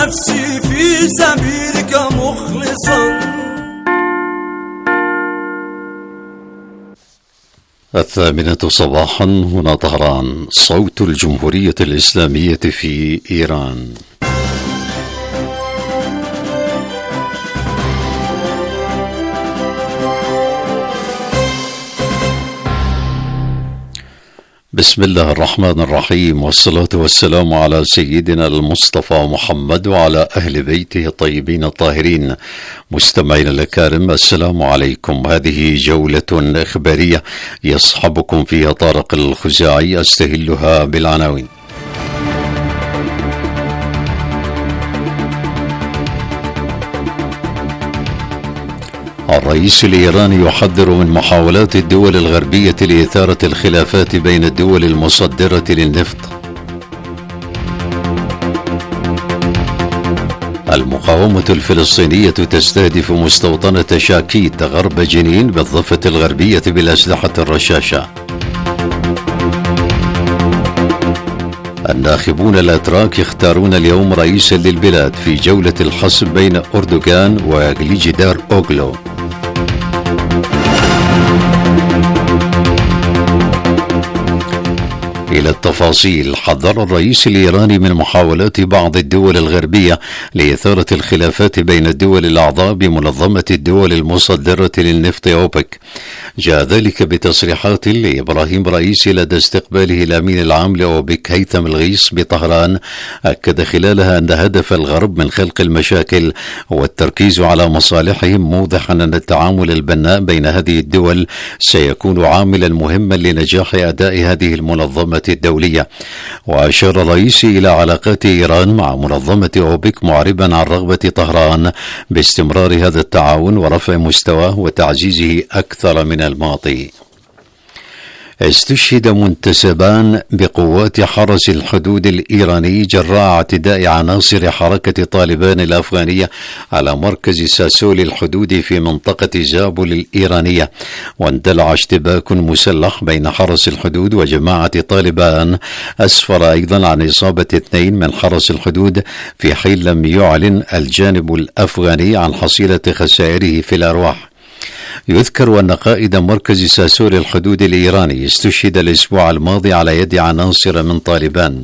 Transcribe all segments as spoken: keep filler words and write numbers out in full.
نفسي في سبيلك مخلصا. الثامنة صباحا، هنا طهران، صوت الجمهورية الإسلامية في إيران. بسم الله الرحمن الرحيم، والصلاة والسلام على سيدنا المصطفى محمد وعلى أهل بيته الطيبين الطاهرين. مستمعين الأكارم، السلام عليكم. هذه جولة إخبارية يصحبكم فيها طارق الخزاعي، أستهلها بالعناوين. الرئيس الإيراني يحذر من محاولات الدول الغربية لإثارة الخلافات بين الدول المصدرة للنفط. المقاومة الفلسطينية تستهدف مستوطنة شاكيت غرب جنين بالضفة الغربية بالأسلحة الرشاشة. الناخبون الأتراك يختارون اليوم رئيسا للبلاد في جولة الحسم بين أردوغان وغليجدار أوغلو. إلى التفاصيل. حذر الرئيس الإيراني من محاولات بعض الدول الغربية لإثارة الخلافات بين الدول الأعضاء بمنظمة الدول المصدرة للنفط أوبك. جاء ذلك بتصريحات لإبراهيم رئيسي لدى استقباله الأمين العام لأوبك هيثم الغيث بطهران، أكد خلالها أن هدف الغرب من خلق المشاكل والتركيز على مصالحهم، موضحا أن التعامل البناء بين هذه الدول سيكون عاملا مهما لنجاح أداء هذه المنظمة الدولية. وأشار الرئيسي إلى علاقات إيران مع منظمة أوبك، معربا عن رغبة طهران باستمرار هذا التعاون ورفع مستواه وتعزيزه أكثر من الماضي. استشهد منتسبان بقوات حرس الحدود الإيراني جراء اعتداء عناصر حركة طالبان الأفغانية على مركز ساسول الحدود في منطقة زابل الإيرانية، واندلع اشتباك مسلح بين حرس الحدود وجماعة طالبان، أسفر أيضا عن إصابة اثنين من حرس الحدود، في حين لم يعلن الجانب الأفغاني عن حصيلة خسائره في الأرواح. يذكر أن قائد مركز ساسول الحدود الإيراني استشهد الأسبوع الماضي على يد عناصر من طالبان.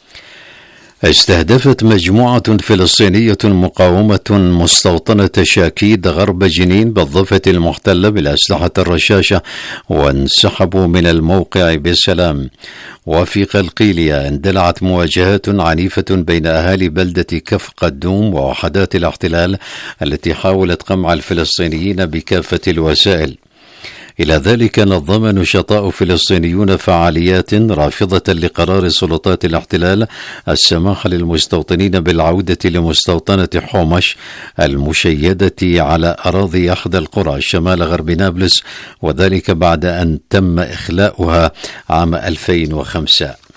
استهدفت مجموعة فلسطينية مقاومة مستوطنة شاكيد غرب جنين بالضفة المحتلة بالأسلحة الرشاشة، وانسحبوا من الموقع بسلام. وفي قلقيلية اندلعت مواجهات عنيفة بين أهالي بلدة كف قدوم ووحدات الاحتلال التي حاولت قمع الفلسطينيين بكافة الوسائل. إلى ذلك نظم نشطاء فلسطينيون فعاليات رافضة لقرار سلطات الاحتلال السماح للمستوطنين بالعودة لمستوطنة حومش المشيدة على أراضي أحدى القرى شمال غرب نابلس، وذلك بعد أن تم إخلاؤها عام ألفين وخمسة.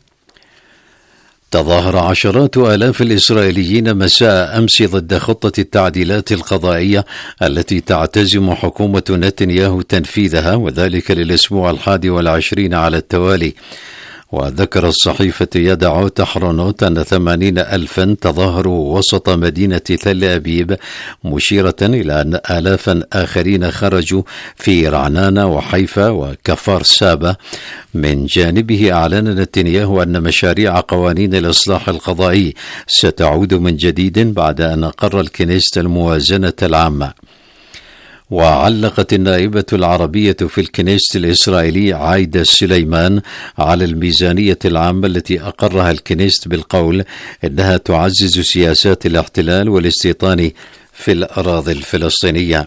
تظاهر عشرات آلاف الإسرائيليين مساء أمس ضد خطة التعديلات القضائية التي تعتزم حكومة نتنياهو تنفيذها، وذلك للأسبوع الحادي والعشرين على التوالي. وذكر الصحيفة يدعوت أحرنوت أن ثمانين ألفا تظاهروا وسط مدينة تل أبيب، مشيرة إلى أن آلافا آخرين خرجوا في رعنانة وحيفا وكفار سابا. من جانبه أعلن نتنياهو أن مشاريع قوانين الإصلاح القضائي ستعود من جديد بعد أن أقر الكنيست الموازنة العامة. وعلقت النائبة العربية في الكنيست الإسرائيلي عايدة سليمان على الميزانية العامة التي أقرها الكنيست بالقول إنها تعزز سياسات الاحتلال والاستيطان في الأراضي الفلسطينية.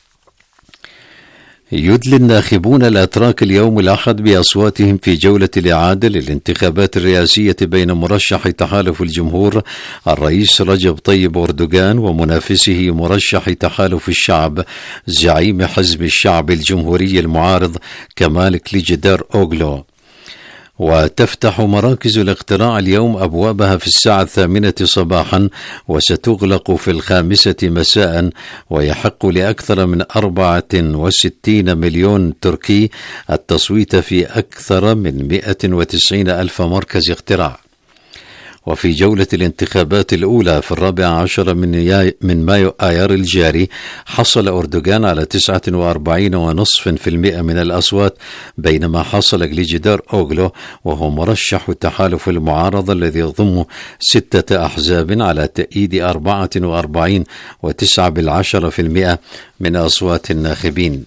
يدلي الناخبون الأتراك اليوم الأحد بأصواتهم في جولة الإعادة للانتخابات الرئاسية بين مرشح تحالف الجمهور الرئيس رجب طيب أردوغان ومنافسه مرشح تحالف الشعب زعيم حزب الشعب الجمهوري المعارض كمال كليجدار أوغلو. وتفتح مراكز الاقتراع اليوم أبوابها في الساعة الثامنة صباحا وستغلق في الخامسة مساء، ويحق لأكثر من أربعة وستين مليون تركي التصويت في أكثر من مئة وتسعين ألف مركز اقتراع. وفي جولة الانتخابات الأولى في الرابع عشر من, من مايو آيار الجاري حصل أردوغان على تسعة وأربعين فاصلة خمسة بالمئة من الأصوات، بينما حصل كليجدار أوغلو وهو مرشح التحالف المعارضة الذي يضم ستة أحزاب على تأييد أربعة وأربعين فاصلة تسعة بالمئة من أصوات الناخبين.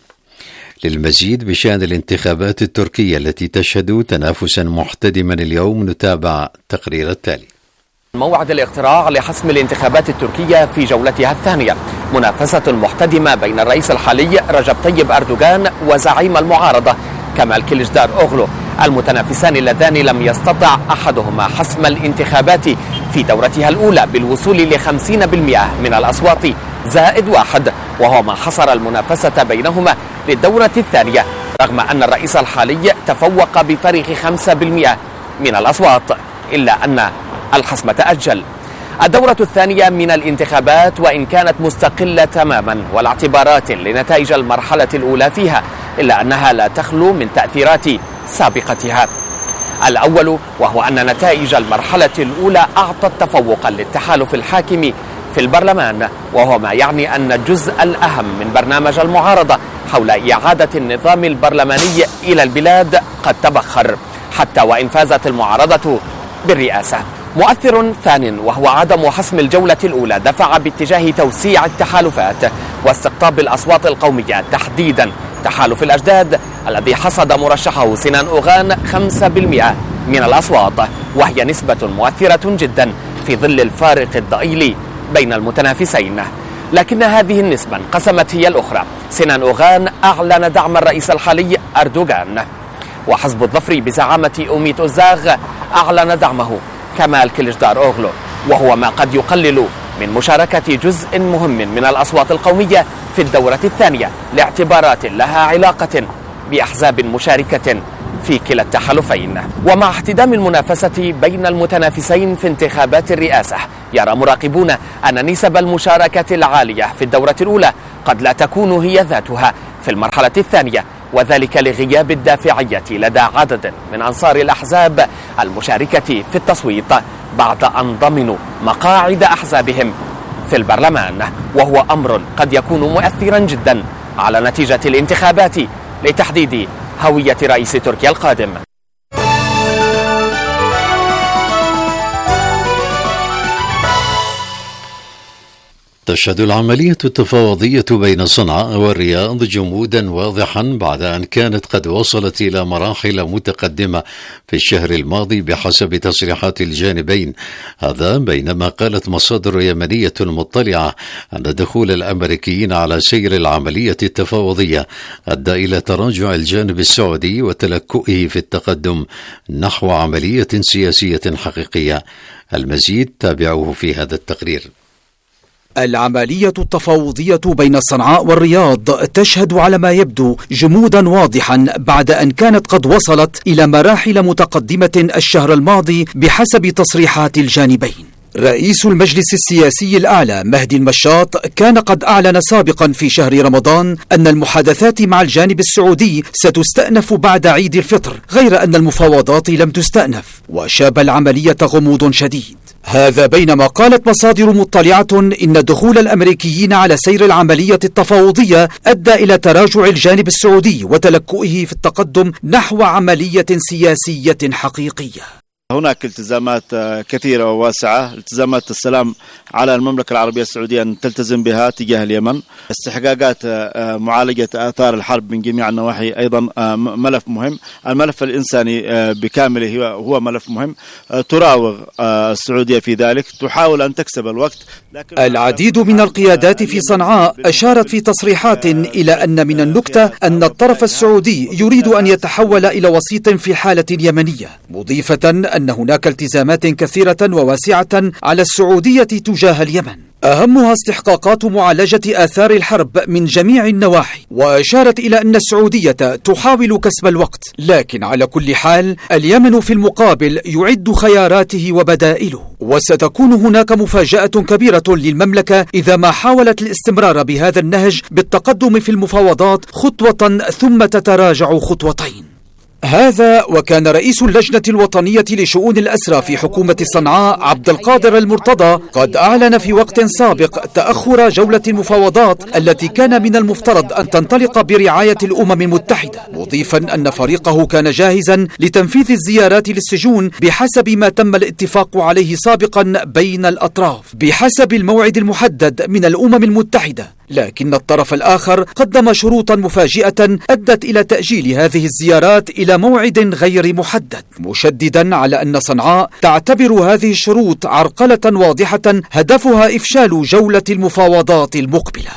للمزيد بشأن الانتخابات التركية التي تشهد تنافسا محتدما اليوم نتابع التقرير التالي. موعد الاقتراع لحسم الانتخابات التركية في جولتها الثانية، منافسة محتدمة بين الرئيس الحالي رجب طيب أردوغان وزعيم المعارضة كمال كليجدار أوغلو، المتنافسان اللذان لم يستطع أحدهما حسم الانتخابات في دورتها الأولى بالوصول لخمسين بالمئة من الأصوات زائد واحد، وهو ما حصر المنافسة بينهما للدورة الثانية، رغم أن الرئيس الحالي تفوق بفارق خمسة بالمئة من الأصوات، إلا أن الحسم تأجل. الدورة الثانية من الانتخابات وإن كانت مستقلة تماما ولا اعتبارات لنتائج المرحلة الأولى فيها، إلا أنها لا تخلو من تأثيرات سابقتها. الأول وهو أن نتائج المرحلة الأولى أعطت تفوقا للتحالف الحاكم في البرلمان، وهو ما يعني أن الجزء الأهم من برنامج المعارضة حول إعادة النظام البرلماني إلى البلاد قد تبخر، حتى وإن فازت المعارضة بالرئاسة. مؤثر ثان وهو عدم حسم الجولة الأولى دفع باتجاه توسيع التحالفات واستقطاب الأصوات القومية، تحديدا تحالف الأجداد الذي حصد مرشحه سنان أوغان خمسة بالمئة من الأصوات، وهي نسبة مؤثرة جدا في ظل الفارق الضئيل بين المتنافسين. لكن هذه النسبة انقسمت هي الأخرى. سنان أوغان أعلن دعم الرئيس الحالي أردوغان، وحزب الظفر بزعامة أوميت أوزاغ أعلن دعمه كمال كليجدار أوغلو، وهو ما قد يقلل من مشاركة جزء مهم من الأصوات القومية في الدورة الثانية لاعتبارات لها علاقة بأحزاب مشاركة في كلا التحالفين. ومع احتدام المنافسة بين المتنافسين في انتخابات الرئاسة، يرى مراقبون أن نسب المشاركة العالية في الدورة الأولى قد لا تكون هي ذاتها في المرحلة الثانية، وذلك لغياب الدافعية لدى عدد من أنصار الأحزاب المشاركة في التصويت بعد أن ضمنوا مقاعد أحزابهم في البرلمان، وهو أمر قد يكون مؤثرا جدا على نتيجة الانتخابات لتحديد هوية رئيس تركيا القادم. تشهد العملية التفاوضية بين صنعاء والرياض جمودا واضحا بعد أن كانت قد وصلت إلى مراحل متقدمة في الشهر الماضي بحسب تصريحات الجانبين. هذا بينما قالت مصادر يمنية مطلعة أن دخول الأمريكيين على سير العملية التفاوضية أدى إلى تراجع الجانب السعودي وتلكؤه في التقدم نحو عملية سياسية حقيقية. المزيد تابعوه في هذا التقرير. العملية التفاوضية بين صنعاء والرياض تشهد على ما يبدو جمودا واضحا بعد أن كانت قد وصلت إلى مراحل متقدمة الشهر الماضي بحسب تصريحات الجانبين. رئيس المجلس السياسي الأعلى مهدي المشاط كان قد أعلن سابقا في شهر رمضان أن المحادثات مع الجانب السعودي ستستأنف بعد عيد الفطر، غير أن المفاوضات لم تستأنف، وشاب العملية غموض شديد. هذا بينما قالت مصادر مطلعة إن دخول الأمريكيين على سير العملية التفاوضية أدى إلى تراجع الجانب السعودي وتلكؤه في التقدم نحو عملية سياسية حقيقية. هناك التزامات كثيرة وواسعة، التزامات السلام على المملكة العربية السعودية أن تلتزم بها تجاه اليمن، استحقاقات معالجة آثار الحرب من جميع النواحي أيضا ملف مهم، الملف الإنساني بكامله هو ملف مهم، تراوغ السعودية في ذلك، تحاول أن تكسب الوقت. لكن العديد من القيادات في صنعاء أشارت في تصريحات إلى أن من النكتة أن الطرف السعودي يريد أن يتحول إلى وسيط في حالة يمنية، مضيفة أن هناك التزامات كثيرة وواسعة على السعودية تجاه اليمن، أهمها استحقاقات معالجة آثار الحرب من جميع النواحي. وأشارت إلى أن السعودية تحاول كسب الوقت، لكن على كل حال اليمن في المقابل يعد خياراته وبدائله، وستكون هناك مفاجأة كبيرة للمملكة إذا ما حاولت الاستمرار بهذا النهج بالتقدم في المفاوضات خطوة ثم تتراجع خطوتين. هذا وكان رئيس اللجنة الوطنية لشؤون الأسرى في حكومة صنعاء عبد القادر المرتضى قد أعلن في وقت سابق تأخر جولة المفاوضات التي كان من المفترض أن تنطلق برعاية الأمم المتحدة، مضيفا أن فريقه كان جاهزا لتنفيذ الزيارات للسجون بحسب ما تم الاتفاق عليه سابقا بين الأطراف بحسب الموعد المحدد من الأمم المتحدة. لكن الطرف الآخر قدم شروطا مفاجئة أدت إلى تأجيل هذه الزيارات إلى موعد غير محدد، مشددا على أن صنعاء تعتبر هذه الشروط عرقلة واضحة هدفها إفشال جولة المفاوضات المقبلة.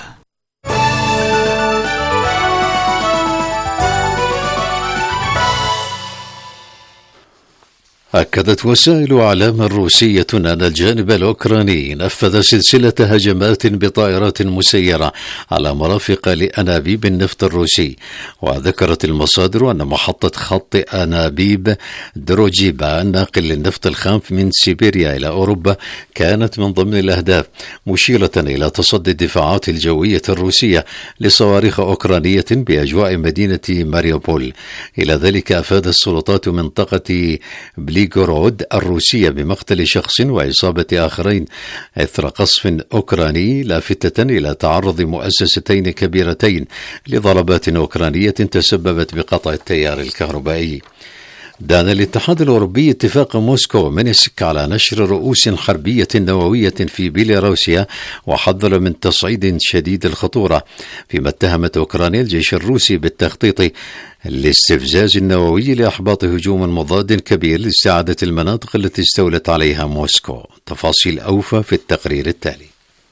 أكدت وسائل إعلام روسية أن الجانب الأوكراني نفذ سلسلة هجمات بطائرات مسيرة على مرافق لأنابيب النفط الروسي، وذكرت المصادر أن محطة خط أنابيب دروجيبا ناقل للنفط الخام من سيبيريا إلى أوروبا كانت من ضمن الأهداف، مشيرة إلى تصدي الدفاعات الجوية الروسية لصواريخ أوكرانية بأجواء مدينة ماريوبول. إلى ذلك أفادت السلطات منطقة بليغورود الروسية بمقتل شخص وإصابة آخرين إثر قصف أوكراني، لافتة إلى تعرض مؤسستين كبيرتين لضربات أوكرانية تسببت بقطع التيار الكهربائي. دان الاتحاد الأوروبي اتفاق موسكو ومينسك على نشر رؤوس حربية نووية في بيلاروسيا، وحذر من تصعيد شديد الخطورة، فيما اتهمت أوكرانيا الجيش الروسي بالتخطيط لاستفزاز النووي لإحباط هجوم مضاد كبير لاستعادة المناطق التي استولت عليها موسكو. تفاصيل أوفى في التقرير التالي.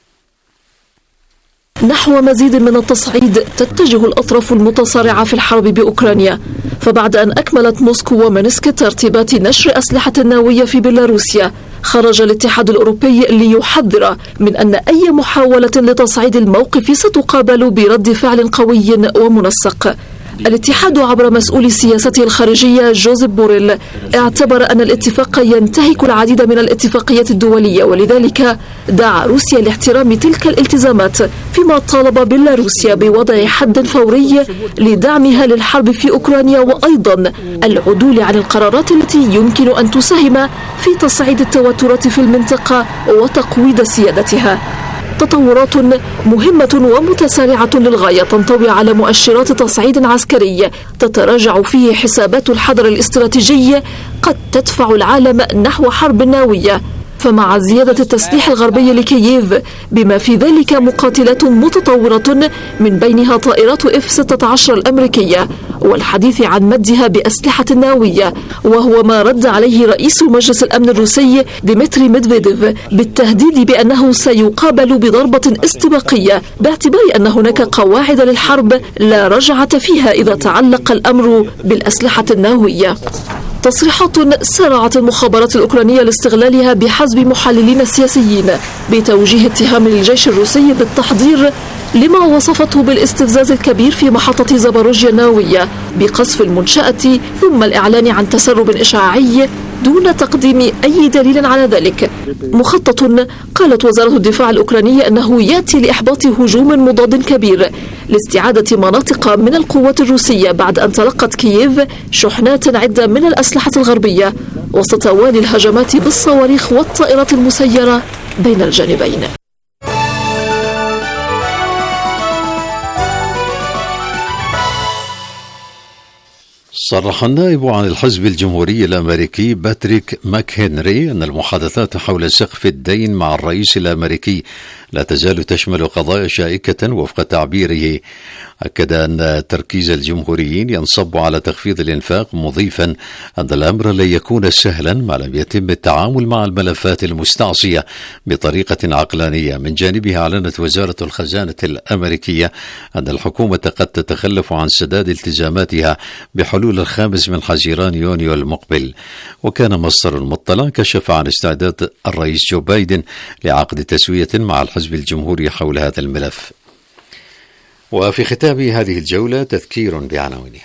نحو مزيد من التصعيد تتجه الأطراف المتصارعة في الحرب بأوكرانيا، فبعد أن أكملت موسكو ومينسك ترتيبات نشر أسلحة نووية في بيلاروسيا، خرج الاتحاد الأوروبي ليحذر من أن أي محاولة لتصعيد الموقف ستقابل برد فعل قوي ومنسق. الاتحاد عبر مسؤول سياسته الخارجية جوزيف بوريل اعتبر أن الاتفاق ينتهك العديد من الاتفاقيات الدولية، ولذلك دعا روسيا لاحترام تلك الالتزامات، فيما طالب بيلاروسيا بوضع حد فوري لدعمها للحرب في أوكرانيا، وأيضا العدول عن القرارات التي يمكن أن تساهم في تصعيد التوترات في المنطقة وتقويض سيادتها. تطورات مهمة ومتسارعة للغاية تنطوي على مؤشرات تصعيد عسكري تتراجع فيه حسابات الحذر الاستراتيجي قد تدفع العالم نحو حرب نووية. فمع زيادة التسليح الغربي لكييف بما في ذلك مقاتلات متطورة من بينها طائرات إف ستة عشر الأمريكية والحديث عن مدها بأسلحة نووية، وهو ما رد عليه رئيس مجلس الأمن الروسي ديمتري ميدفيديف بالتهديد بأنه سيقابل بضربة استباقية، باعتبار أن هناك قواعد للحرب لا رجعة فيها إذا تعلق الأمر بالأسلحة النووية. تصريحات سارعت المخابرات الأوكرانية لاستغلالها بحسب محللين سياسيين بتوجيه اتهام للجيش الروسي بالتحضير لما وصفته بالاستفزاز الكبير في محطة زاباروجيا النووية بقصف المنشأة، ثم الإعلان عن تسرب إشعاعي دون تقديم أي دليل على ذلك. مخطط قالت وزارة الدفاع الأوكرانية أنه يأتي لإحباط هجوم مضاد كبير لاستعادة مناطق من القوات الروسية بعد أن تلقت كييف شحنات عدة من الأسلحة الغربية وسط توالي الهجمات بالصواريخ والطائرات المسيرة بين الجانبين. صرح النائب عن الحزب الجمهوري الأمريكي باتريك ماكهنري أن المحادثات حول سقف الدين مع الرئيس الأمريكي لا تزال تشمل قضايا شائكة وفق تعبيره. أكد أن تركيز الجمهوريين ينصب على تخفيض الإنفاق، مضيفا أن الأمر لن يكون سهلا ما لم يتم التعامل مع الملفات المستعصية بطريقة عقلانية. من جانبها أعلنت وزارة الخزانة الأمريكية أن الحكومة قد تتخلف عن سداد التزاماتها بحلول الخامس من حزيران يونيو المقبل. وكان مصدر مطلع كشف عن استعداد الرئيس جو بايدن لعقد تسوية مع الحزب الجمهوري حول هذا الملف. وفي ختام هذه الجولة تذكير بعناوينها.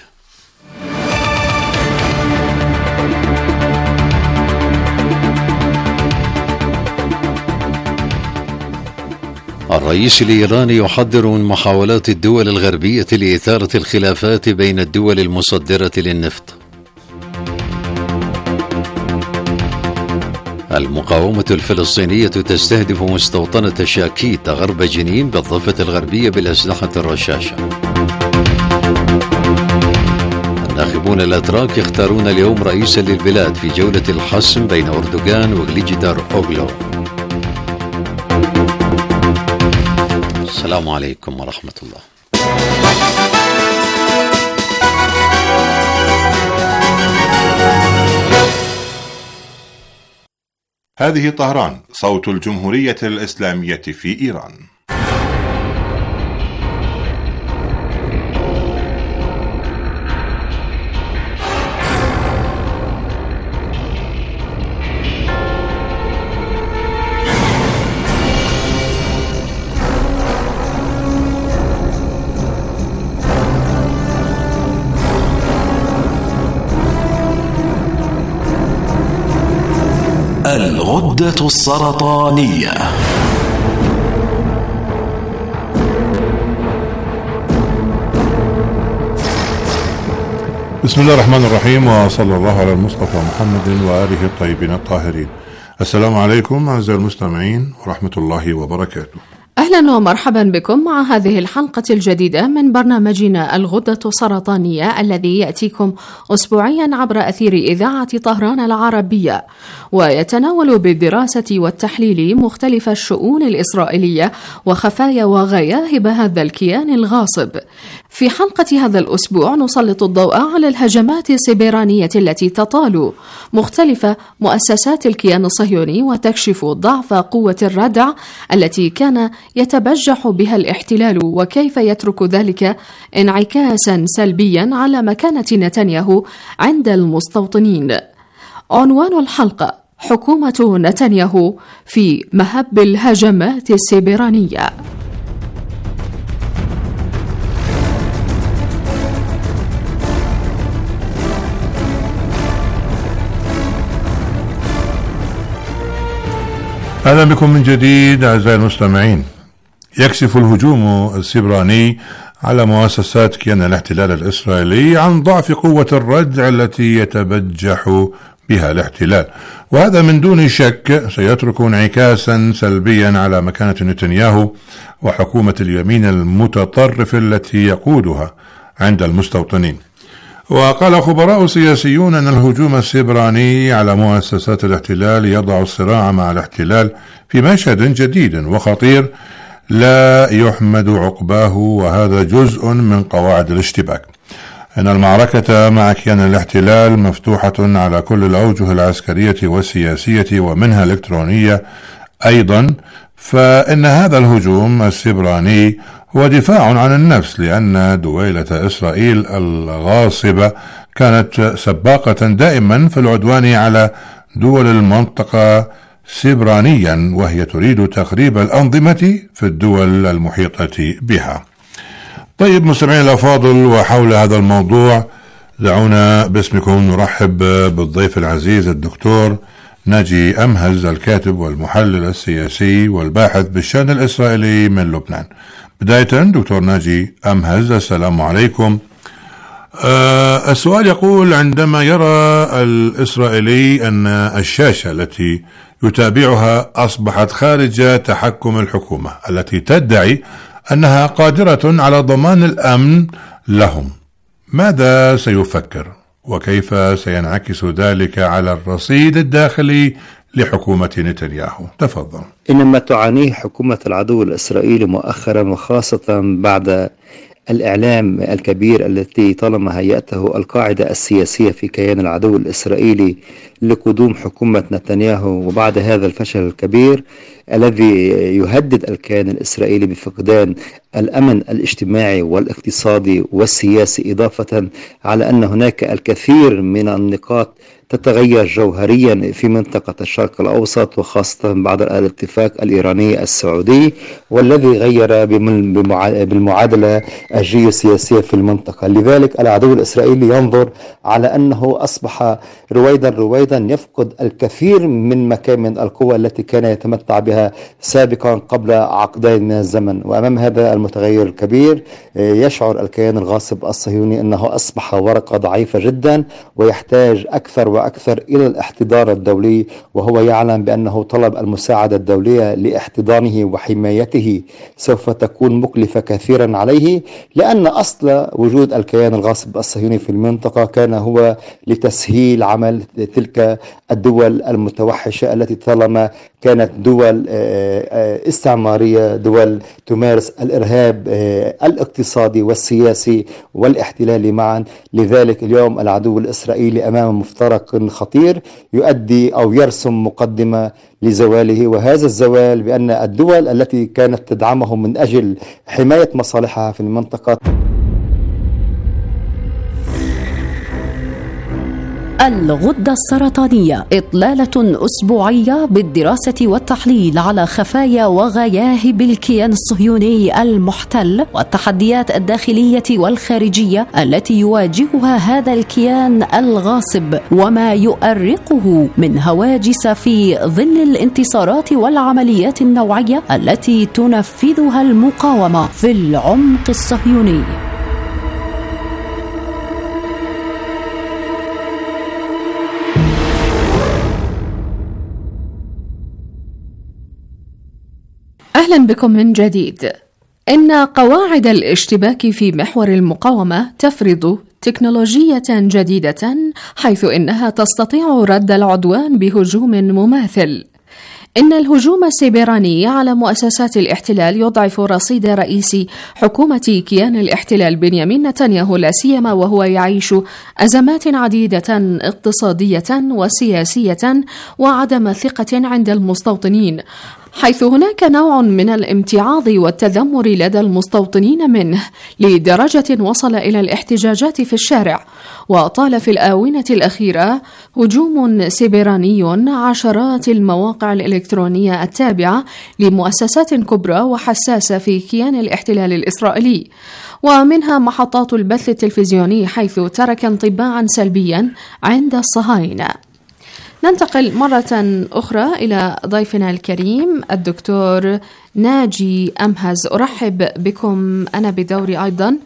الرئيس الإيراني يحذر من محاولات الدول الغربية لإثارة الخلافات بين الدول المصدرة للنفط. المقاومة الفلسطينية تستهدف مستوطنة شاكيت غرب جنين بالضفة الغربية بالأسلحة الرشاشة. الناخبون الأتراك يختارون اليوم رئيسا للبلاد في جولة الحسم بين أردوغان وغليجدار أوغلو. السلام عليكم ورحمة الله. هذه طهران، صوت الجمهورية الإسلامية في إيران. الغدة السرطانية. بسم الله الرحمن الرحيم، وصلى الله على المصطفى محمد وآله الطيبين الطاهرين. السلام عليكم أعزائي المستمعين ورحمة الله وبركاته. أهلا ومرحبا بكم مع هذه الحلقة الجديدة من برنامجنا الغدة السرطانية الذي يأتيكم أسبوعيا عبر أثير إذاعة طهران العربية، ويتناول بالدراسة والتحليل مختلف الشؤون الإسرائيلية وخفايا وغياهب هذا الكيان الغاصب. في حلقة هذا الأسبوع نسلط الضوء على الهجمات السبرانية التي تطال مختلف مؤسسات الكيان الصهيوني وتكشف ضعف قوة الردع التي كان يتبجح بها الاحتلال، وكيف يترك ذلك انعكاسا سلبيا على مكانة نتنياهو عند المستوطنين. عنوان الحلقة: حكومة نتنياهو في مهب الهجمات السبرانية. أهلا بكم من جديد أعزائي المستمعين. يكشف الهجوم السبراني على مؤسسات كيان الاحتلال الإسرائيلي عن ضعف قوة الردع التي يتبجح بها الاحتلال، وهذا من دون شك سيترك انعكاسا سلبيا على مكانة نتنياهو وحكومة اليمين المتطرف التي يقودها عند المستوطنين. وقال خبراء سياسيون أن الهجوم السبراني على مؤسسات الاحتلال يضع الصراع مع الاحتلال في مشهد جديد وخطير لا يحمد عقباه، وهذا جزء من قواعد الاشتباك. أن المعركة مع كيان الاحتلال مفتوحة على كل الأوجه العسكرية والسياسية ومنها الإلكترونية أيضا، فإن هذا الهجوم السبراني هو دفاع عن النفس، لأن دويلة إسرائيل الغاصبة كانت سباقة دائما في العدوان على دول المنطقة سبرانيا، وهي تريد تخريب الأنظمة في الدول المحيطة بها. طيب مستمعين الأفاضل، وحول هذا الموضوع دعونا باسمكم نرحب بالضيف العزيز الدكتور ناجي أمهز، الكاتب والمحلل السياسي والباحث بالشأن الإسرائيلي من لبنان. بداية دكتور ناجي أمهز، السلام عليكم. أه السؤال يقول: عندما يرى الإسرائيلي أن الشاشة التي يتابعها أصبحت خارج تحكم الحكومة التي تدعي أنها قادرة على ضمان الأمن لهم، ماذا سيفكر؟ وكيف سينعكس ذلك على الرصيد الداخلي لحكومة نتنياهو؟ تفضل. إنما تعانيه حكومة العدو الإسرائيلي مؤخرا، وخاصة بعد الإعلام الكبير التي طالما هيأته القاعدة السياسية في كيان العدو الإسرائيلي لقدوم حكومة نتنياهو، وبعد هذا الفشل الكبير الذي يهدد الكيان الإسرائيلي بفقدان الأمن الاجتماعي والاقتصادي والسياسي، إضافة على أن هناك الكثير من النقاط تتغير جوهريا في منطقة الشرق الأوسط، وخاصة بعد الاتفاق الإيراني السعودي والذي غير بالمعادلة الجيوسياسية في المنطقة. لذلك العدو الإسرائيلي ينظر على أنه أصبح رويدا رويدا يفقد الكثير من مكامن القوة التي كان يتمتع بها سابقا قبل عقدين من الزمن. وأمام هذا المتغير الكبير يشعر الكيان الغاصب الصهيوني أنه أصبح ورقة ضعيفة جدا، ويحتاج أكثر وأكثر إلى الاحتضان الدولي، وهو يعلم بأنه طلب المساعدة الدولية لاحتضانه وحمايته سوف تكون مكلفة كثيرا عليه، لأن أصل وجود الكيان الغاصب الصهيوني في المنطقة كان هو لتسهيل عمل تلك الدول المتوحشة التي طالما كانت دول استعمارية، دول تمارس الإرهاب الاقتصادي والسياسي والاحتلالي معا. لذلك اليوم العدو الإسرائيلي أمام مفترق خطير يؤدي أو يرسم مقدمة لزواله، وهذا الزوال بأن الدول التي كانت تدعمه من أجل حماية مصالحها في المنطقة. الغدة السرطانية، إطلالة أسبوعية بالدراسة والتحليل على خفايا وغياهب الكيان الصهيوني المحتل والتحديات الداخلية والخارجية التي يواجهها هذا الكيان الغاصب، وما يؤرقه من هواجس في ظل الانتصارات والعمليات النوعية التي تنفذها المقاومة في العمق الصهيوني. أهلا بكم من جديد. إن قواعد الاشتباك في محور المقاومة تفرض تكنولوجية جديدة، حيث إنها تستطيع رد العدوان بهجوم مماثل. إن الهجوم السيبراني على مؤسسات الاحتلال يضعف رصيد رئيس حكومة كيان الاحتلال بنيامين نتنياهو، لا سيما وهو يعيش أزمات عديدة اقتصادية وسياسية وعدم ثقة عند المستوطنين، حيث هناك نوع من الامتعاض والتذمر لدى المستوطنين منه لدرجة وصل إلى الاحتجاجات في الشارع. وطال في الآونة الأخيرة هجوم سيبراني عشرات المواقع الإلكترونية التابعة لمؤسسات كبرى وحساسة في كيان الاحتلال الإسرائيلي، ومنها محطات البث التلفزيوني، حيث ترك انطباعا سلبيا عند الصهاينة. ننتقل مرة أخرى إلى ضيفنا الكريم الدكتور ناجي أمهز. أرحب بكم أنا بدوري أيضا.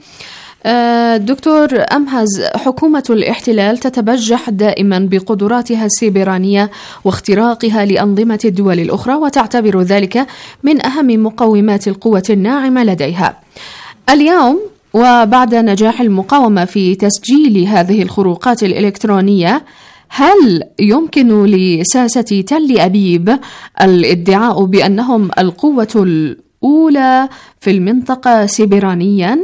دكتور أمهز، حكومة الاحتلال تتبجح دائما بقدراتها السيبرانية واختراقها لأنظمة الدول الأخرى، وتعتبر ذلك من أهم مقومات القوة الناعمة لديها. اليوم وبعد نجاح المقاومة في تسجيل هذه الخروقات الإلكترونية، هل يمكن لساسة تل أبيب الادعاء بأنهم القوة الأولى في المنطقة سيبرانيا؟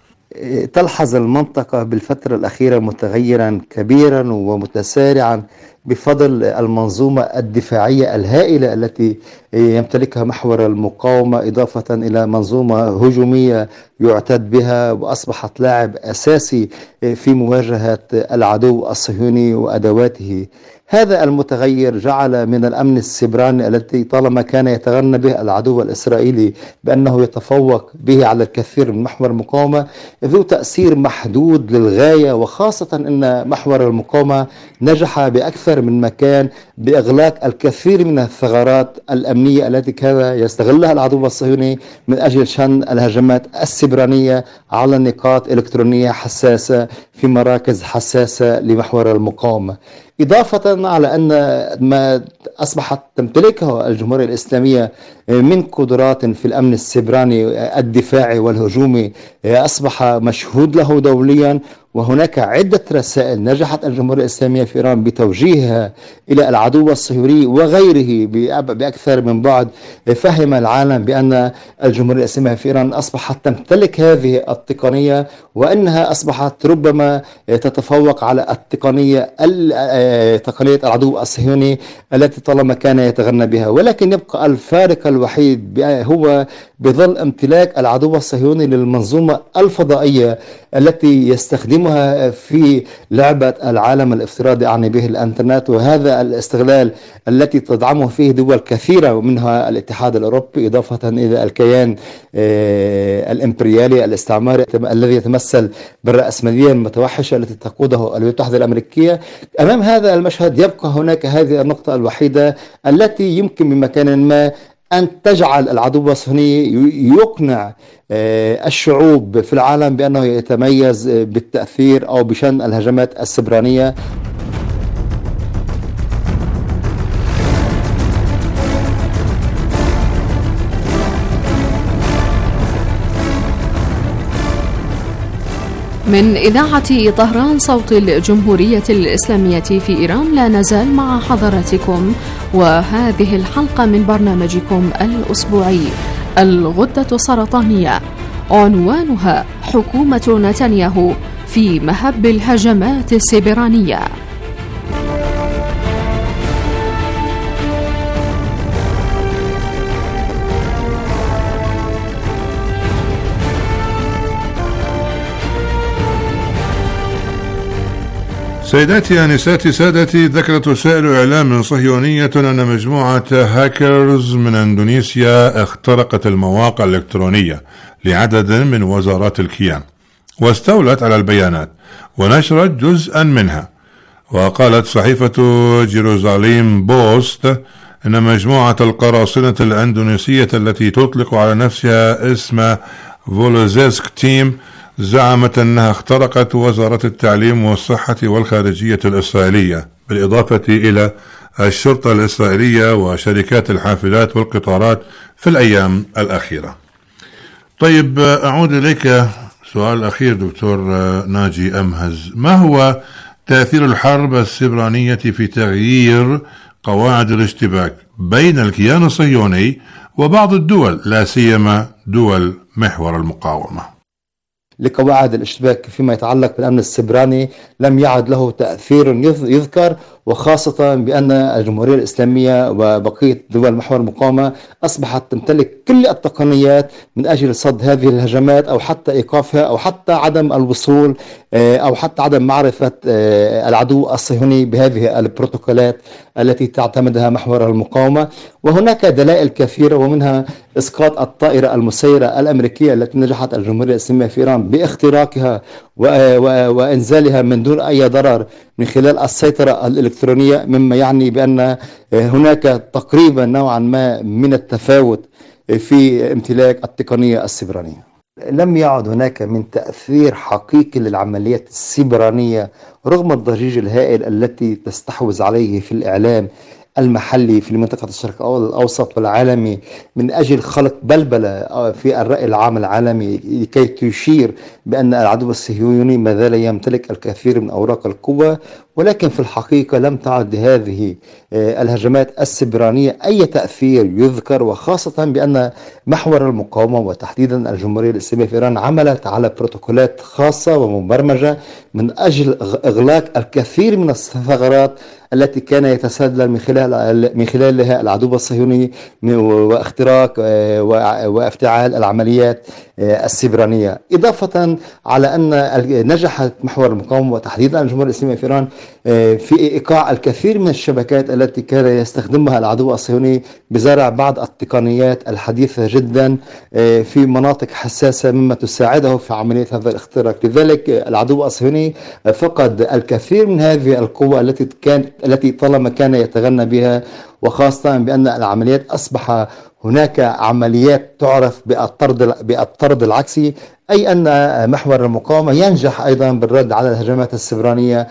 تلحظ المنطقة بالفترة الأخيرة متغيرا كبيرا ومتسارعا بفضل المنظومة الدفاعية الهائلة التي يمتلكها محور المقاومة، إضافة إلى منظومة هجومية يعتد بها، وأصبحت لاعب أساسي في مواجهة العدو الصهيوني وأدواته. هذا المتغير جعل من الأمن السيبراني التي طالما كان يتغنى به العدو الإسرائيلي بأنه يتفوق به على الكثير من محور المقاومة ذو تأثير محدود للغاية، وخاصة أن محور المقاومة نجح بأكثر من مكان بإغلاق الكثير من الثغرات الأمنية التي كان يستغلها العدو الصهيوني من أجل شن الهجمات السيبرانية على نقاط إلكترونية حساسة في مراكز حساسة لمحور المقاومة. إضافة على أن ما أصبحت تمتلكه الجمهورية الإسلامية من قدرات في الأمن السيبراني الدفاعي والهجومي أصبح مشهود له دوليا، وهناك عدة رسائل نجحت الجمهورية الإسلامية في إيران بتوجيهها إلى العدو الصهيوني وغيره بأكثر من بعد. فهم العالم بأن الجمهورية الإسلامية في إيران أصبحت تمتلك هذه التقنية، وأنها أصبحت ربما تتفوق على التقنية تقنية العدو الصهيوني التي طالما كان يتغنى بها. ولكن يبقى الفارق الوحيد هو بظل امتلاك العدو الصهيوني للمنظومة الفضائية التي يستخدمها في لعبة العالم الافتراضي، أعني به الانترنت، وهذا الاستغلال التي تدعمه فيه دول كثيرة ومنها الاتحاد الأوروبي، إضافة إلى الكيان الإمبريالي الاستعماري الذي يتمثل بالرأسمالية المتوحشة التي تقوده الولايات المتحدة الأمريكية. أمام هذا المشهد يبقى هناك هذه النقطة الوحيدة التي يمكن بمكان ما أن تجعل العدو الصهيوني يقنع الشعوب في العالم بأنه يتميز بالتأثير أو بشن الهجمات السيبرانية. من إذاعة طهران صوت الجمهورية الإسلامية في إيران لا نزال مع حضراتكم وهذه الحلقة من برنامجكم الأسبوعي الغدة السرطانية، عنوانها حكومة نتنياهو في مهب الهجمات السبرانية. سيداتي آنساتي سادتي، ذكرت وسائل إعلام صهيونية أن مجموعة هاكرز من أندونيسيا اخترقت المواقع الإلكترونية لعدد من وزارات الكيان واستولت على البيانات ونشرت جزءا منها. وقالت صحيفة جيروزاليم بوست أن مجموعة القراصنة الأندونيسية التي تطلق على نفسها اسم فولوزيسك تيم زعمت أنها اخترقت وزارة التعليم والصحة والخارجية الإسرائيلية، بالإضافة إلى الشرطة الإسرائيلية وشركات الحافلات والقطارات في الأيام الأخيرة. طيب، أعود إليك سؤال الأخير دكتور ناجي أمهز، ما هو تأثير الحرب السبرانية في تغيير قواعد الاشتباك بين الكيان الصهيوني وبعض الدول، لا سيما دول محور المقاومة؟ لقواعد الاشتباك فيما يتعلق بالأمن السبراني لم يعد له تأثير يذكر، وخاصة بأن الجمهورية الإسلامية وبقية دول محور المقاومة أصبحت تمتلك كل التقنيات من أجل صد هذه الهجمات أو حتى إيقافها أو حتى عدم الوصول أو حتى عدم معرفة العدو الصهيوني بهذه البروتوكولات التي تعتمدها محور المقاومة. وهناك دلائل كثيرة، ومنها إسقاط الطائرة المسيرة الأمريكية التي نجحت الجمهورية الإسلامية في إيران باختراقها وإنزالها من دون أي ضرر من خلال السيطرة الإلكترونية، مما يعني بأن هناك تقريبا نوعا ما من التفاوت في امتلاك التقنية السبرانية. لم يعد هناك من تأثير حقيقي للعمليات السبرانية رغم الضجيج الهائل التي تستحوذ عليه في الإعلام المحلي في منطقة الشرق الأوسط والعالمي من أجل خلق بلبلة في الرأي العام العالمي لكي تشير بأن العدو الصهيوني ما زال يمتلك الكثير من أوراق القوة. ولكن في الحقيقة لم تعد هذه الهجمات السبرانية أي تأثير يذكر، وخاصة بأن محور المقاومة وتحديدا الجمهورية الإسلامية في إيران عملت على بروتوكولات خاصة ومبرمجة من أجل إغلاق الكثير من الثغرات التي كان يتسلل من خلال من خلالها العدو الصهيوني واختراق وافتعال العمليات السبرانية. إضافة على أن نجحت محور المقاومة وتحديدا الجمهورية الإسلامية في إيران في إيقاع الكثير من الشبكات التي كان يستخدمها العدو الصهيوني بزرع بعض التقنيات الحديثة جدا في مناطق حساسة مما تساعده في عملية هذا الاختراق. لذلك العدو الصهيوني فقد الكثير من هذه القوة التي كانت التي طالما كان يتغنى بها، وخاصة بأن العمليات أصبح هناك عمليات تعرف بالطرد بالطرد العكسي، أي أن محور المقاومة ينجح أيضا بالرد على الهجمات السبرانية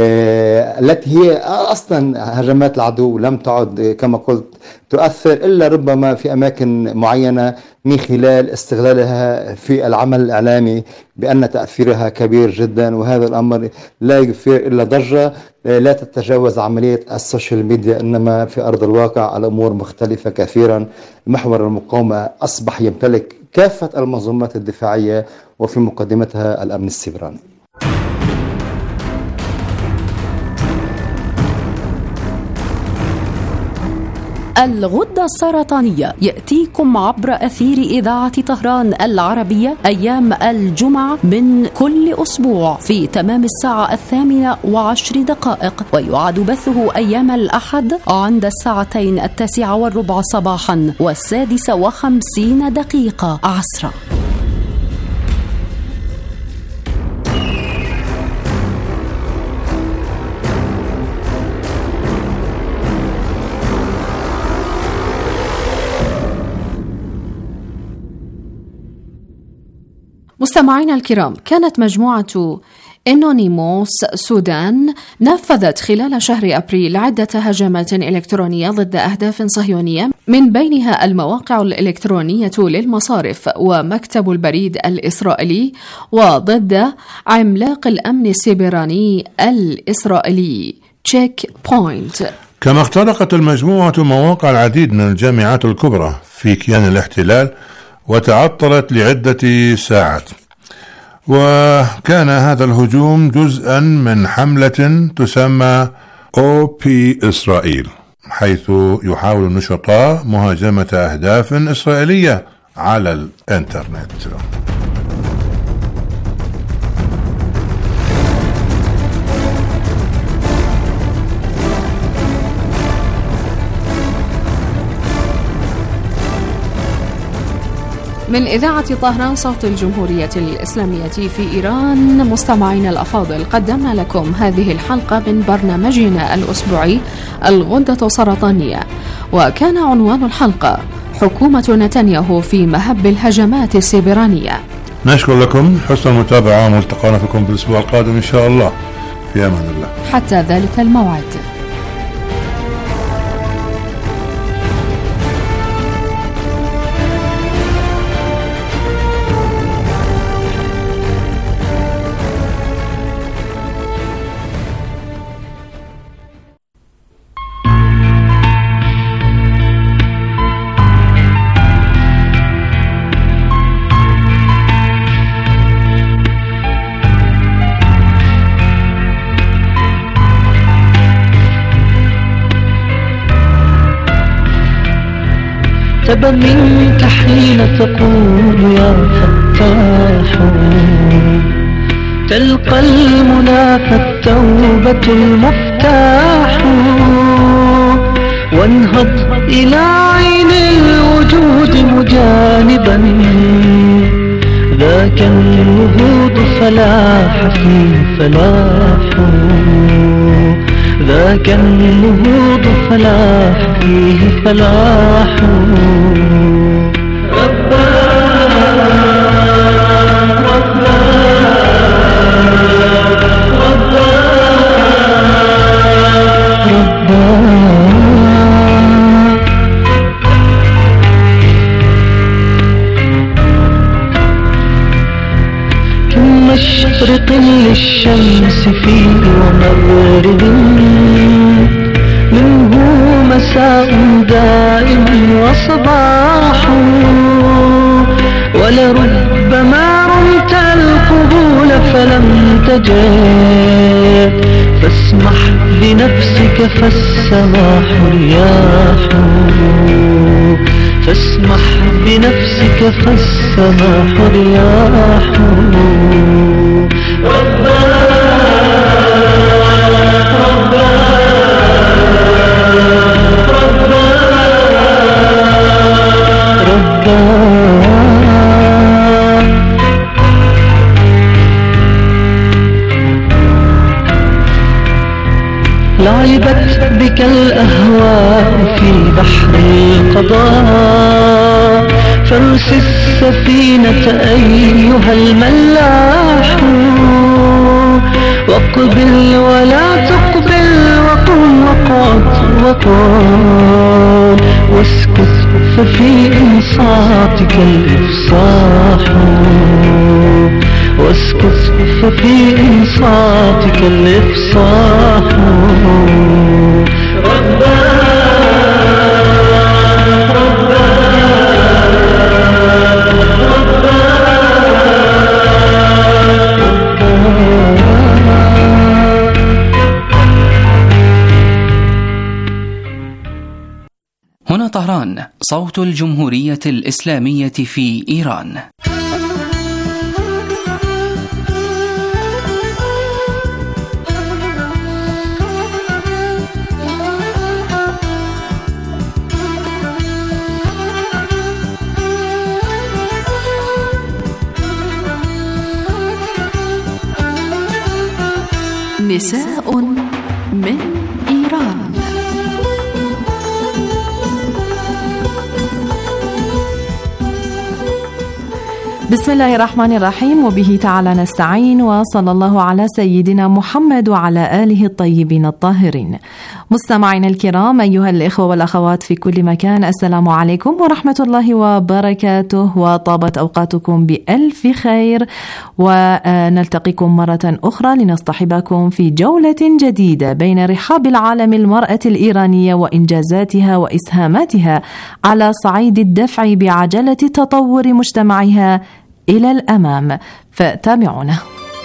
التي هي أصلا هجمات العدو لم تعد كما قلت تؤثر إلا ربما في أماكن معينة من خلال استغلالها في العمل الإعلامي بأن تأثيرها كبير جدا. وهذا الأمر لا يثير إلا ضجة لا تتجاوز عملية السوشيال ميديا، إنما في أرض الواقع الأمور مختلفة كثيرا. محور المقاومة أصبح يمتلك كافة المنظومات الدفاعية وفي مقدمتها الأمن السيبراني. الغدة السرطانية يأتيكم عبر أثير إذاعة طهران العربية أيام الجمعة من كل أسبوع في تمام الساعة الثامنة وعشر دقائق، ويعاد بثه أيام الأحد عند الساعتين التاسعة والربع صباحا والسادسة وخمسين دقيقة عصرا. مستمعينا الكرام، كانت مجموعة إنونيموس سودان نفذت خلال شهر أبريل عدة هجمات إلكترونية ضد أهداف صهيونية، من بينها المواقع الإلكترونية للمصارف ومكتب البريد الإسرائيلي، وضد عملاق الأمن السيبراني الإسرائيلي تشيك بوينت. كما اخترقت المجموعة مواقع العديد من الجامعات الكبرى في كيان الاحتلال وتعطلت لعدة ساعات. وكان هذا الهجوم جزءا من حملة تسمى أو بي إسرائيل، حيث يحاول النشطاء مهاجمة أهداف إسرائيلية على الإنترنت. من إذاعة طهران صوت الجمهورية الإسلامية في إيران، مستمعين الأفاضل، قدمنا لكم هذه الحلقة من برنامجنا الأسبوعي الغدة السرطانية، وكان عنوان الحلقة حكومة نتنياهو في مهب الهجمات السيبرانية. نشكر لكم حسن المتابعة، ونلتقينا بكم بالأسبوع القادم إن شاء الله، في أمان الله حتى ذلك الموعد. تبا منك حين تقول يا فتاح، تلقى المنى فالتوبة المفتاح، وانهض إلى عين الوجود مجانبا، ذاك النهوض فلاح فيه فلاح، ذاك النهوض فلاح فيه فلاح. مشرق للشمس فيه ومغرب، منه مساء دائم وصباح، ولربما رمت القبول فلم تجد، فاسمح بنفسك فالسماح رياح، فاسمح بنفسك فالسماح رياح. لعبت بك الأهواء في بحر القضاء، فارس السفينة أيها الملاح، واقبل ولا تقبل وقم وقعد وقال، واسكت ففي إنصاتك الإفصاح، واسكت ففي إنصاتك الإفصاح. هنا طهران صوت الجمهورية الإسلامية في إيران. نساء من إيران. بسم الله الرحمن الرحيم، وبه تعالى نستعين، وصلى الله على سيدنا محمد وعلى آله الطيبين الطاهرين. مستمعينا الكرام، أيها الإخوة والأخوات في كل مكان، السلام عليكم ورحمة الله وبركاته، وطابت أوقاتكم بألف خير، ونلتقيكم مرة أخرى لنصطحبكم في جولة جديدة بين رحاب العالم المرأة الإيرانية وإنجازاتها وإسهاماتها على صعيد الدفع بعجلة تطور مجتمعها إلى الأمام. فتابعونا.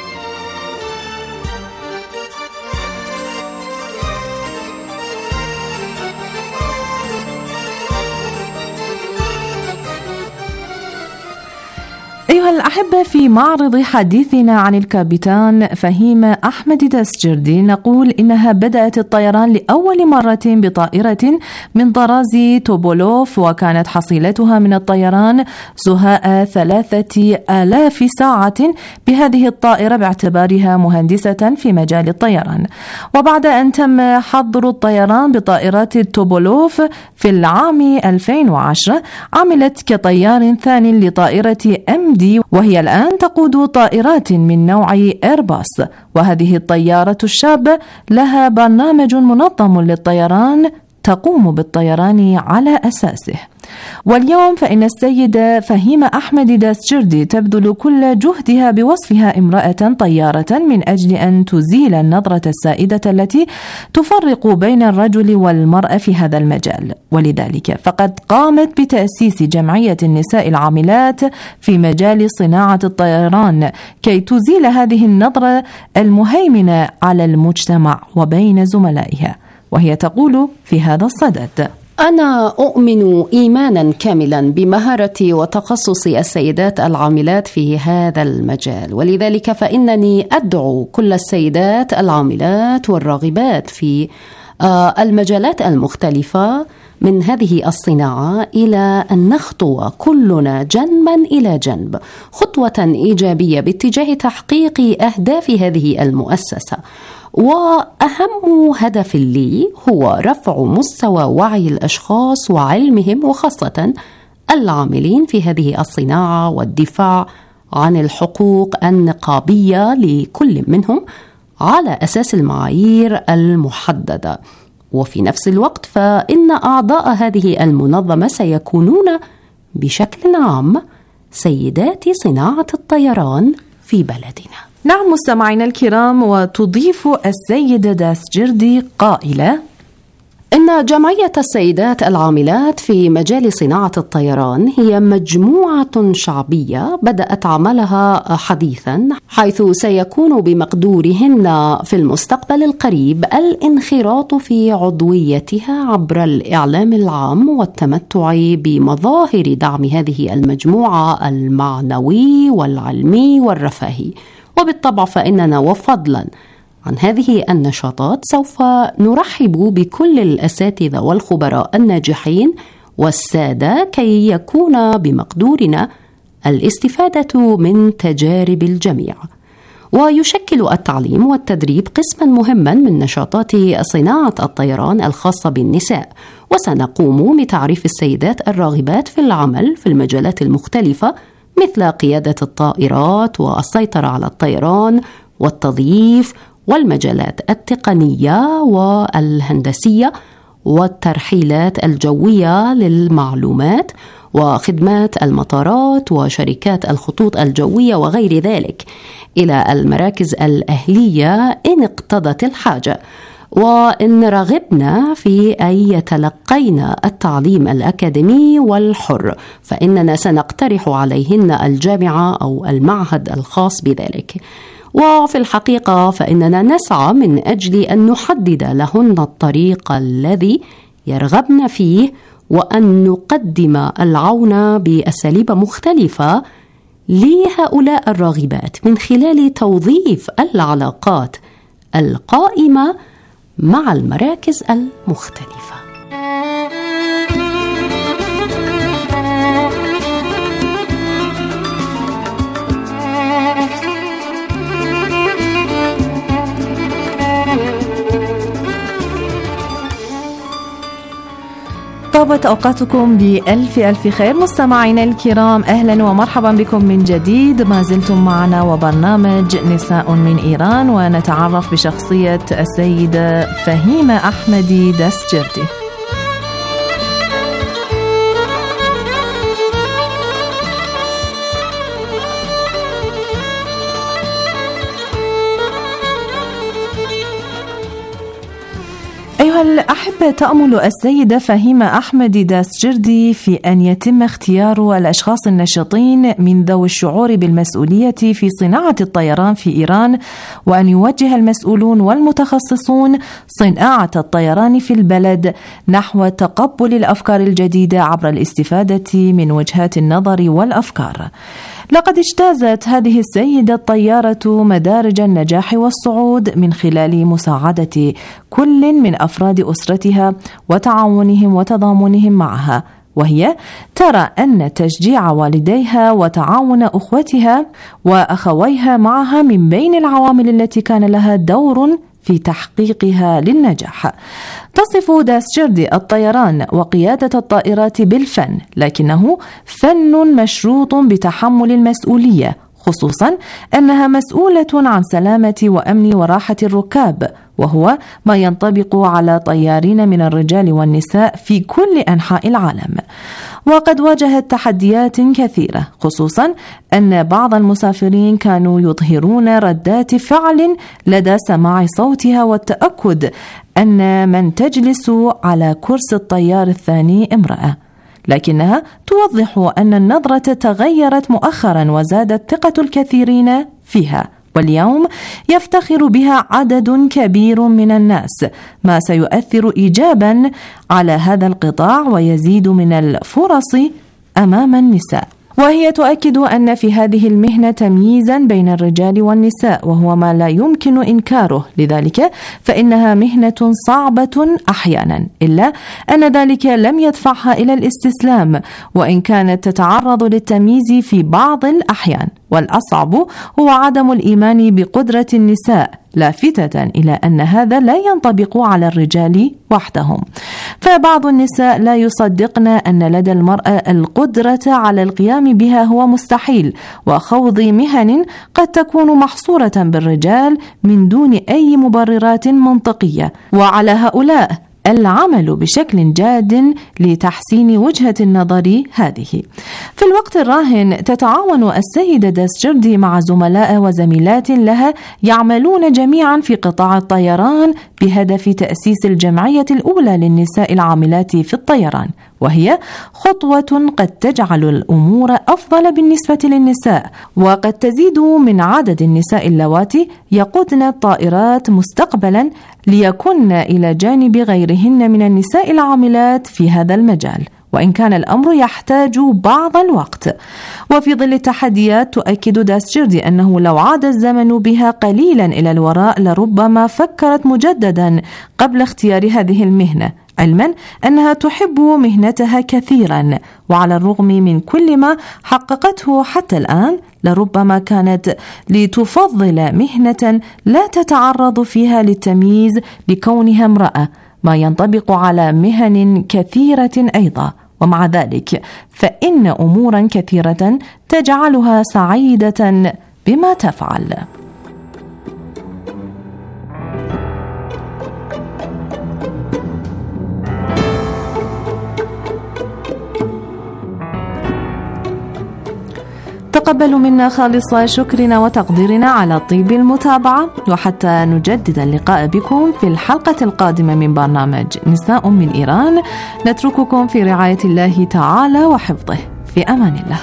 أيها الأحبة، في معرض حديثنا عن الكابتن فهيمة أحمد دستجردي نقول إنها بدأت الطيران لأول مرة بطائرة من طراز توبولوف، وكانت حصيلتها من الطيران زهاء ثلاثة آلاف ساعة بهذه الطائرة باعتبارها مهندسة في مجال الطيران. وبعد أن تم حظر الطيران بطائرات التوبولوف في العام ألفين وعشرة، عملت كطيار ثاني لطائرة أم دي، وهي الآن تقود طائرات من نوع إيرباص. وهذه الطيارة الشابة لها برنامج منظم للطيران تقوم بالطيران على أساسه. واليوم فإن السيدة فهيمة أحمد دستجردي تبذل كل جهدها بوصفها امرأة طيارة من أجل أن تزيل النظرة السائدة التي تفرق بين الرجل والمرأة في هذا المجال. ولذلك فقد قامت بتأسيس جمعية النساء العاملات في مجال صناعة الطيران كي تزيل هذه النظرة المهيمنة على المجتمع وبين زملائها. وهي تقول في هذا الصدد: أنا أؤمن إيمانا كاملا بمهارة وتخصص السيدات العاملات في هذا المجال، ولذلك فإنني أدعو كل السيدات العاملات والراغبات في المجالات المختلفة من هذه الصناعة إلى أن نخطو كلنا جنبا إلى جنب خطوة إيجابية باتجاه تحقيق أهداف هذه المؤسسة. وأهم هدف لي هو رفع مستوى وعي الأشخاص وعلمهم، وخاصة العاملين في هذه الصناعة، والدفاع عن الحقوق النقابية لكل منهم على أساس المعايير المحددة. وفي نفس الوقت فإن أعضاء هذه المنظمة سيكونون بشكل عام سيدات صناعة الطيران في بلدنا. نعم مستمعينا الكرام، وتضيف السيدة دستجردي قائلة: إن جمعية السيدات العاملات في مجال صناعة الطيران هي مجموعة شعبية بدأت عملها حديثا، حيث سيكون بمقدورهن في المستقبل القريب الانخراط في عضويتها عبر الإعلام العام والتمتع بمظاهر دعم هذه المجموعة المعنوي والعلمي والرفاهي. وبالطبع فإننا وفضلا عن هذه النشاطات سوف نرحب بكل الأساتذة والخبراء الناجحين والسادة كي يكون بمقدورنا الاستفادة من تجارب الجميع. ويشكل التعليم والتدريب قسما مهما من نشاطات صناعة الطيران الخاصة بالنساء، وسنقوم بتعريف السيدات الراغبات في العمل في المجالات المختلفة مثل قيادة الطائرات والسيطرة على الطيران والتضييف والمجالات التقنية والهندسية والترحيلات الجوية للمعلومات وخدمات المطارات وشركات الخطوط الجوية وغير ذلك، إلى المراكز الأهلية إن اقتضت الحاجة. وإن رغبنا في أن يتلقين التعليم الأكاديمي والحر فإننا سنقترح عليهن الجامعة أو المعهد الخاص بذلك. وفي الحقيقة فإننا نسعى من أجل أن نحدد لهن الطريق الذي يرغبن فيه، وأن نقدم العون بأساليب مختلفة لهؤلاء الراغبات من خلال توظيف العلاقات القائمة مع المراكز المختلفة. طاب طابت أوقاتكم بألف ألف خير مستمعينا الكرام، أهلا ومرحبا بكم من جديد. ما زلتم معنا وبرنامج نساء من إيران، ونتعرف بشخصية السيدة فهيمة أحمدي دستجردي. أيها الأحبة، تأمل السيدة فهيمة أحمدي دستجردي في أن يتم اختيار الأشخاص النشطين من ذوي الشعور بالمسؤولية في صناعة الطيران في إيران، وأن يوجه المسؤولون والمتخصصون صناعة الطيران في البلد نحو تقبل الأفكار الجديدة عبر الاستفادة من وجهات النظر والأفكار. لقد اجتازت هذه السيدة الطيارة مدارج النجاح والصعود من خلال مساعدة كل من أفراد أسرتها وتعاونهم وتضامنهم معها، وهي ترى أن تشجيع والديها وتعاون أخوتها وأخويها معها من بين العوامل التي كان لها دور في تحقيقها للنجاح. تصف دستجردي الطيران وقيادة الطائرات بالفن، لكنه فن مشروط بتحمل المسؤولية، خصوصا أنها مسؤولة عن سلامة وأمن وراحة الركاب، وهو ما ينطبق على طيارين من الرجال والنساء في كل أنحاء العالم. وقد واجهت تحديات كثيرة، خصوصا أن بعض المسافرين كانوا يظهرون ردات فعل لدى سماع صوتها والتأكد أن من تجلس على كرسي الطيار الثاني امرأة، لكنها توضح أن النظرة تغيرت مؤخرا وزادت ثقة الكثيرين فيها، واليوم يفتخر بها عدد كبير من الناس، ما سيؤثر إيجابا على هذا القطاع ويزيد من الفرص أمام النساء. وهي تؤكد أن في هذه المهنة تمييزا بين الرجال والنساء، وهو ما لا يمكن إنكاره، لذلك فإنها مهنة صعبة أحيانا، إلا أن ذلك لم يدفعها إلى الاستسلام، وإن كانت تتعرض للتمييز في بعض الأحيان. والأصعب هو عدم الإيمان بقدرة النساء، لافتة إلى أن هذا لا ينطبق على الرجال وحدهم، فبعض النساء لا يصدقن أن لدى المرأة القدرة على القيام بها هو مستحيل، وخوض مهن قد تكون محصورة بالرجال من دون أي مبررات منطقية، وعلى هؤلاء العمل بشكل جاد لتحسين وجهة النظر هذه. في الوقت الراهن تتعاون السيدة دستجردي مع زملاء وزميلات لها يعملون جميعا في قطاع الطيران بهدف تأسيس الجمعية الأولى للنساء العاملات في الطيران، وهي خطوة قد تجعل الأمور أفضل بالنسبة للنساء، وقد تزيد من عدد النساء اللواتي يقودن الطائرات مستقبلا ليكن إلى جانب غيرهن من النساء العاملات في هذا المجال، وإن كان الأمر يحتاج بعض الوقت. وفي ظل التحديات تؤكد دستجردي أنه لو عاد الزمن بها قليلا إلى الوراء لربما فكرت مجددا قبل اختيار هذه المهنة، علما أنها تحب مهنتها كثيرا، وعلى الرغم من كل ما حققته حتى الآن لربما كانت لتفضل مهنة لا تتعرض فيها للتمييز لكونها امرأة، ما ينطبق على مهن كثيرة أيضا. ومع ذلك فإن أمورا كثيرة تجعلها سعيدة بما تفعل. تقبلوا منا خالص شكرنا وتقديرنا على طيب المتابعة، وحتى نجدد اللقاء بكم في الحلقة القادمة من برنامج نساء من إيران، نترككم في رعاية الله تعالى وحفظه، في أمان الله.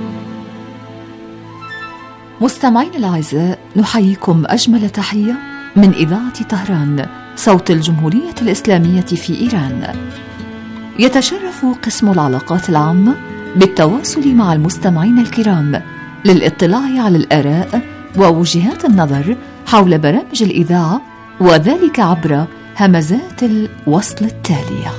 مستمعين الأعزاء، نحييكم أجمل تحية من إذاعة طهران صوت الجمهورية الإسلامية في إيران. يتشرف قسم العلاقات العامة بالتواصل مع المستمعين الكرام للاطلاع على الآراء ووجهات النظر حول برامج الإذاعة، وذلك عبر همزات الوصل التالية: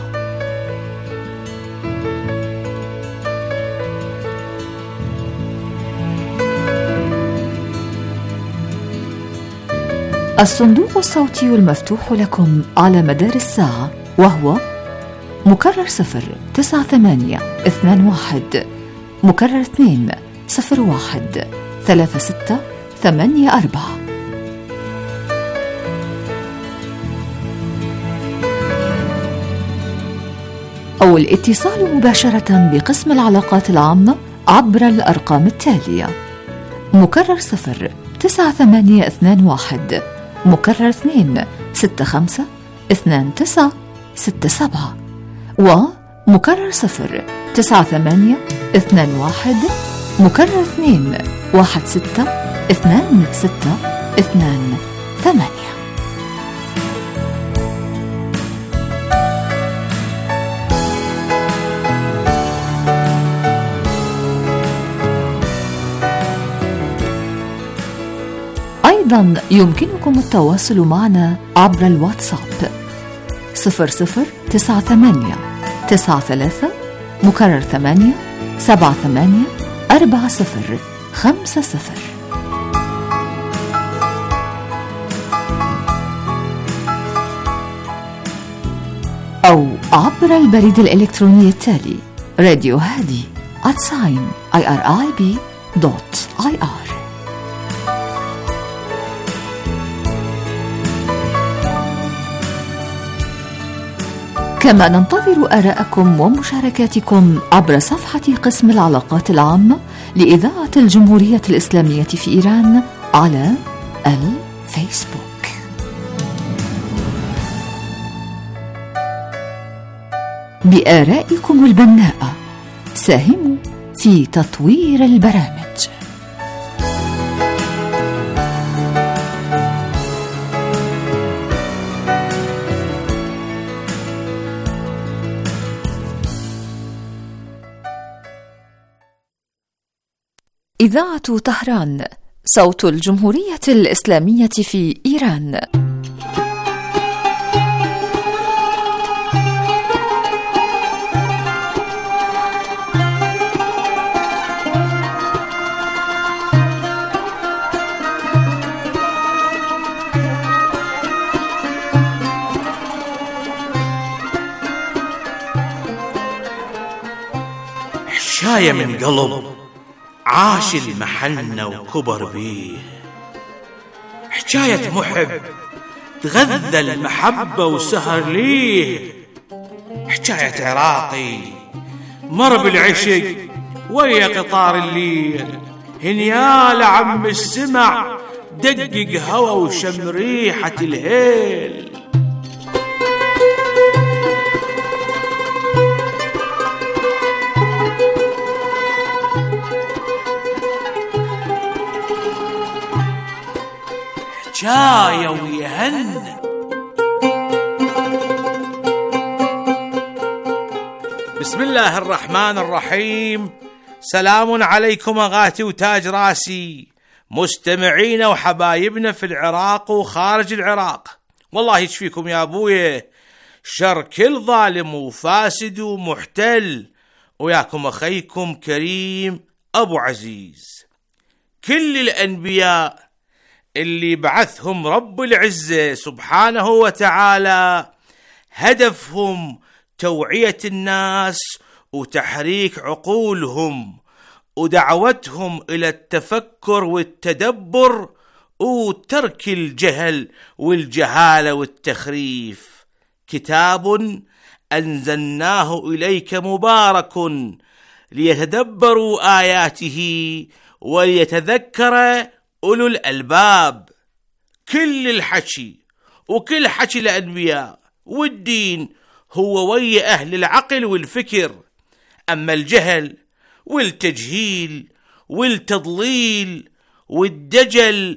الصندوق الصوتي المفتوح لكم على مدار الساعة، وهو مكرر صفر تسعة ثمانية اثنان واحد، مكرر اثنين صفر واحد ثلاثة ستة ثمانية أربعة. أو الاتصال مباشرة بقسم العلاقات العامة عبر الأرقام التالية: مكرر صفر تسعة ثمانية اثنان واحد، مكرر اثنين ستة خمسة اثنان تسعة ستة سبعة، ومكرر صفر تسعة ثمانية اثنان واحد، مكرر اثنين واحد ستة اثنان ستة اثنان ثمانية. أيضا يمكنكم التواصل معنا عبر الواتساب صفر صفر تسعة ثمانية تسعة ثلاثة مكرر ثمانية سبعة ثمانية أربعة صفر خمسة صفر، أو عبر البريد الإلكتروني التالي راديو هادي at sign irib دوت آي آر. كما ننتظر آراءكم ومشاركاتكم عبر صفحة قسم العلاقات العامة لإذاعة الجمهورية الإسلامية في إيران على الفيسبوك. بآرائكم البناءة ساهموا في تطوير البرامج. إذاعة طهران صوت الجمهورية الإسلامية في إيران. حشاية من قلب عاش المحنة وكبر بيه، حكاية محب تغذى المحبة وسهر ليه، حكاية عراقي مر بالعشق ويا قطار الليل، هنيال عم السمع دقق هوا وشم ريحة الهيل. حكاية ويهن. بسم الله الرحمن الرحيم. سلام عليكم أغاتي وتاج راسي، مستمعين وحبايبنا في العراق وخارج العراق، والله يشفيكم يا أبويا شر كل ظالم وفاسد ومحتل، وياكم أخيكم كريم أبو عزيز. كل الأنبياء اللي بعثهم رب العزة سبحانه وتعالى هدفهم توعية الناس وتحريك عقولهم ودعوتهم إلى التفكر والتدبر وترك الجهل والجهالة والتخريف. كتاب أنزلناه إليك مبارك ليتدبروا آياته وليتذكر أولو الألباب. كل الحكي وكل حكي الأنبياء والدين هو ويا أهل العقل والفكر، أما الجهل والتجهيل والتضليل والدجل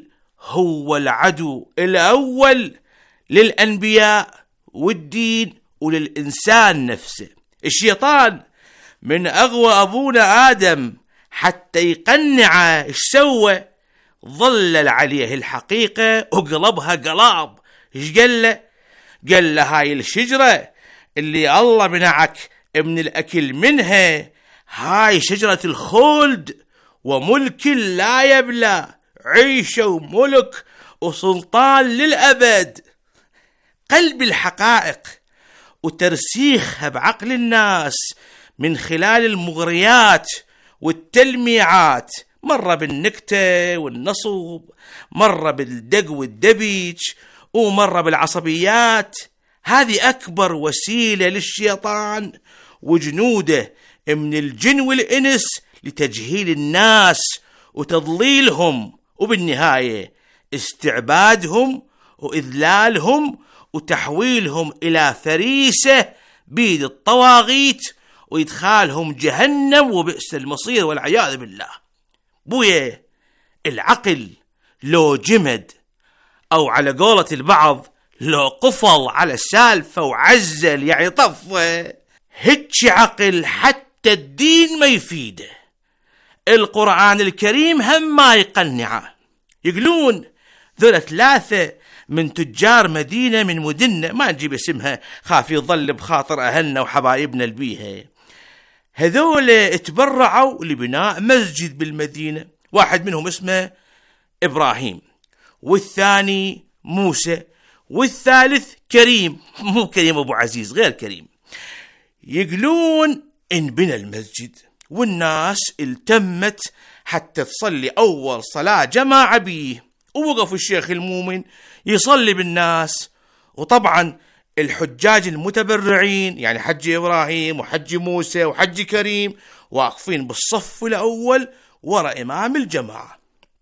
هو العدو الأول للأنبياء والدين وللإنسان نفسه. الشيطان من أغوى أبونا آدم حتى يقنعه، إيش سوى؟ ظلل عليه الحقيقة وقلبها قلاب. إيش قال له؟ قال له هاي الشجرة اللي الله منعك من الأكل منها هاي شجرة الخلد وملك لا يبلى، عيشة وملك وسلطان للأبد. قلب الحقائق وترسيخها بعقل الناس من خلال المغريات والتلميعات، مرة بالنكتة والنصب، مرة بالدق والدبيج، ومرة بالعصبيات. هذه أكبر وسيلة للشيطان وجنوده من الجن والإنس لتجهيل الناس وتضليلهم، وبالنهاية استعبادهم وإذلالهم وتحويلهم إلى فريسة بيد الطواغيت وإدخالهم جهنم وبئس المصير والعياذ بالله. بويا العقل لو جمد، أو على قولة البعض لو قفل على السالفة وعزل يعني طفى، هيك عقل حتى الدين ما يفيده. القرآن الكريم هم ما يقنعه. يقولون ذولا ثلاثة من تجار مدينة من مدنة، ما نجيب اسمها خاف يظل بخاطر أهلنا وحبايبنا البيها، هذول اتبرعوا لبناء مسجد بالمدينة. واحد منهم اسمه إبراهيم، والثاني موسى، والثالث كريم، مو كريم أبو عزيز، غير كريم. يقولون إن بنى المسجد والناس التمت حتى تصلي أول صلاة جماعة بيه، ووقف الشيخ المؤمن يصلي بالناس. وطبعا الحجاج المتبرعين يعني حج إبراهيم وحج موسى وحج كريم واقفين بالصف الأول وراء إمام الجماعة.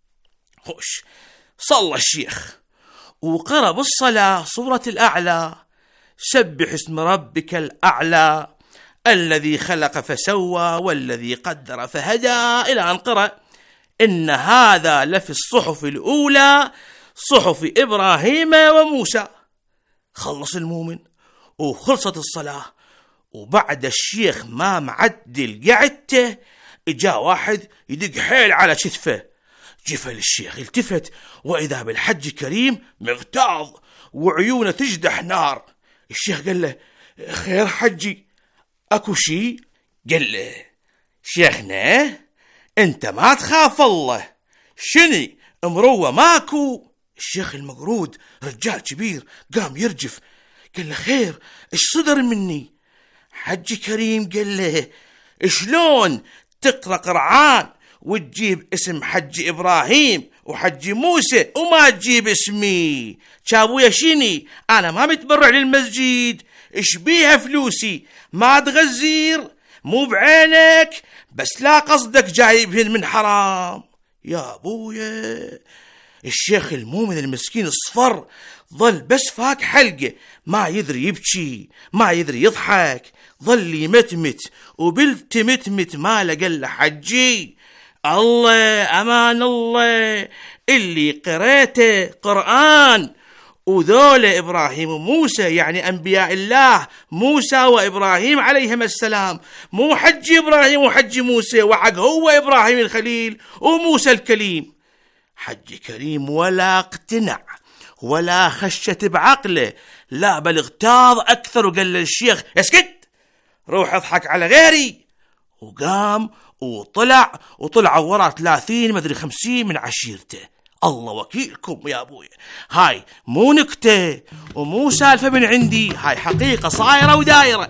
خوش صلى الشيخ وقرأ بالصلاة سورة الأعلى، سبح اسم ربك الأعلى الذي خلق فسوى والذي قدر فهدى، إلى أن قرأ إن هذا لفي الصحف الأولى صحف إبراهيم وموسى. خلص المؤمن وخلصت الصلاة، وبعد الشيخ ما معدل قعدته إجا واحد يدق حيل على كتفه. جفل الشيخ التفت وإذا بالحج كريم مغتاظ وعيونه تجدح نار. الشيخ قال له خير حجي أكو شي؟ قال له شيخنا أنت ما تخاف الله، شني مروة ماكو؟ الشيخ المقرود رجال كبير قام يرجف، قال له خير إيش صدر مني؟ حج كريم قال له شلون تقرأ قرآن وتجيب اسم حج إبراهيم وحج موسى وما تجيب اسمي؟ شابويا شيني أنا ما متبرع للمسجد، إيش بيها فلوسي؟ ما تغزير مو بعينك، بس لا قصدك جايبهن من حرام. يا أبويا الشيخ المؤمن المسكين الصفر ظل بس فاك حلقه، ما يدري يبكي ما يدري يضحك، ظل يمتمت وبالتمتمت ما لقى حجي. الله أمان الله اللي قريته قرآن وذول إبراهيم وموسى يعني أنبياء الله موسى وإبراهيم عليهم السلام، مو حج إبراهيم وحج موسى وحق هو إبراهيم الخليل وموسى الكليم. حج كريم ولا اقتنع ولا خشت بعقله، لا بل اغتاظ أكثر وقال للشيخ اسكت روح اضحك على غيري. وقام وطلع وطلع ورا ثلاثين مدري خمسين من عشيرته. الله وكيلكم يا أبوي، هاي مو نكتة ومو سالفة من عندي، هاي حقيقة صايرة ودايرة.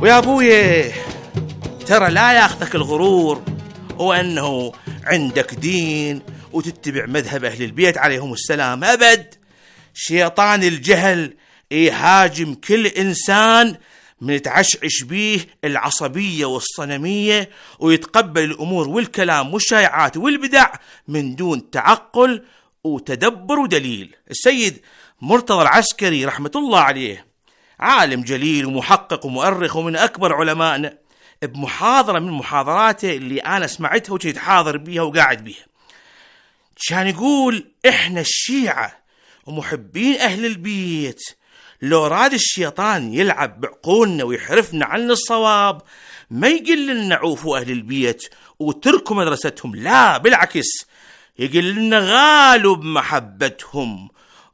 ويا أبوي ترى لا ياخذك الغرور وأنه عندك دين وتتبع مذهب أهل البيت عليهم السلام، أبد. شيطان الجهل يهاجم كل إنسان من يتعشعش بيه العصبية والصنمية ويتقبل الأمور والكلام والشائعات والبدع من دون تعقل وتدبر ودليل. السيد مرتضى العسكري رحمة الله عليه عالم جليل ومحقق ومؤرخ ومن أكبر علمائنا، بمحاضرة من محاضراته اللي أنا سمعتها وكنت حاضر بيها وقاعد بيها، كان يقول إحنا الشيعة ومحبين أهل البيت لو راد الشيطان يلعب بعقولنا ويحرفنا عن الصواب ما يقول لنا عوفوا أهل البيت وتركوا مدرستهم، لا بالعكس يقول لنا غالوا بمحبتهم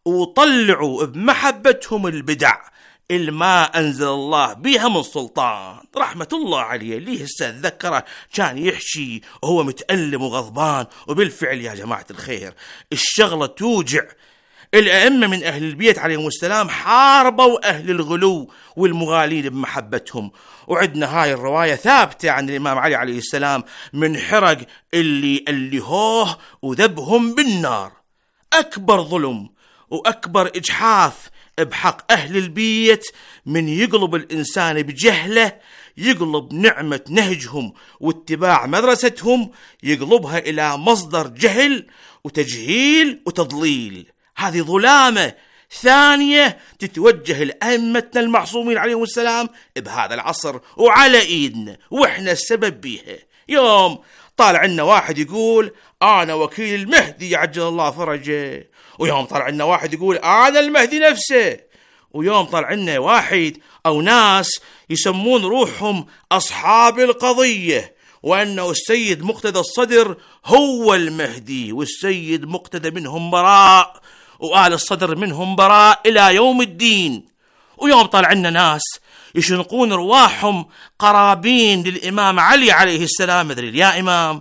وطلعوا بمحبتهم البدع اللي ما أنزل الله بها من سلطان. رحمة الله عليه ليه هسه أتذكره كان يحشي وهو متألم وغضبان، وبالفعل يا جماعة الخير الشغلة توجع. الأئمة من أهل البيت عليهم السلام حاربوا أهل الغلو والمغالين بمحبتهم، وعندنا هاي الرواية ثابتة عن الإمام علي عليه السلام من حرق اللي ألهوه وذبهم بالنار. أكبر ظلم وأكبر إجحاف بحق أهل البيت من يقلب الإنسان بجهله، يقلب نعمة نهجهم واتباع مدرستهم يقلبها إلى مصدر جهل وتجهيل وتضليل. هذه ظلامة ثانية تتوجه لأئمتنا المعصومين عليهم السلام بهذا العصر وعلى إيدنا وإحنا السبب بيها. يوم طالع لنا واحد يقول أنا وكيل المهدي عجل الله فرجه، ويوم طالع لنا واحد يقول أنا المهدي نفسه، ويوم طالع لنا واحد أو ناس يسمون روحهم أصحاب القضية وأنه السيد مقتدى الصدر هو المهدي والسيد مقتدى منهم براء وآل الصدر منهم براء إلى يوم الدين. ويوم طالع لنا ناس يشنقون رواحهم قرابين للإمام علي عليه السلام مدري يا إمام،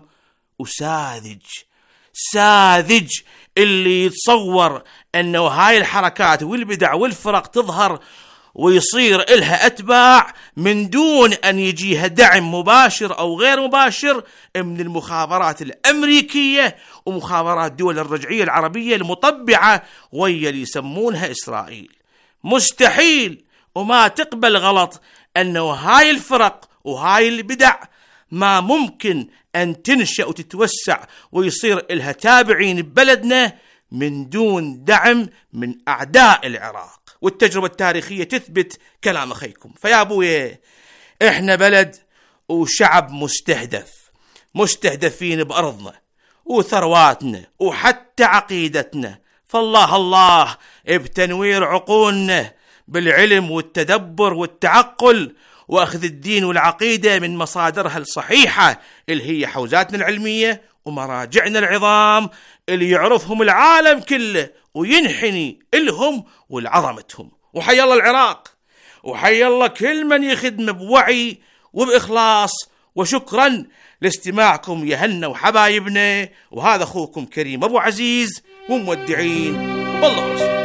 وساذج ساذج اللي يتصور أنه هاي الحركات والبدع والفرق تظهر ويصير إلها أتباع من دون أن يجيها دعم مباشر أو غير مباشر من المخابرات الأمريكية ومخابرات دول الرجعية العربية المطبعة ويا اللي يسمونها إسرائيل. مستحيل وما تقبل غلط أنه هاي الفرق وهاي البدع ما ممكن أن تنشأ وتتوسع ويصير إلها تابعين ببلدنا من دون دعم من أعداء العراق، والتجربة التاريخية تثبت كلام أخيكم. فيا أبوي إحنا بلد وشعب مستهدف، مستهدفين بأرضنا وثرواتنا وحتى عقيدتنا، فالله الله بتنوير عقولنا بالعلم والتدبر والتعقل وأخذ الدين والعقيدة من مصادرها الصحيحة اللي هي حوزاتنا العلمية ومراجعنا العظام اللي يعرفهم العالم كله وينحني إلهم ولعظمتهم. وحي الله العراق وحي الله كل من يخدم بوعي وبإخلاص. وشكرا لاستماعكم يا هنا وحبايبنا، وهذا أخوكم كريم أبو عزيز ومودعين بالله.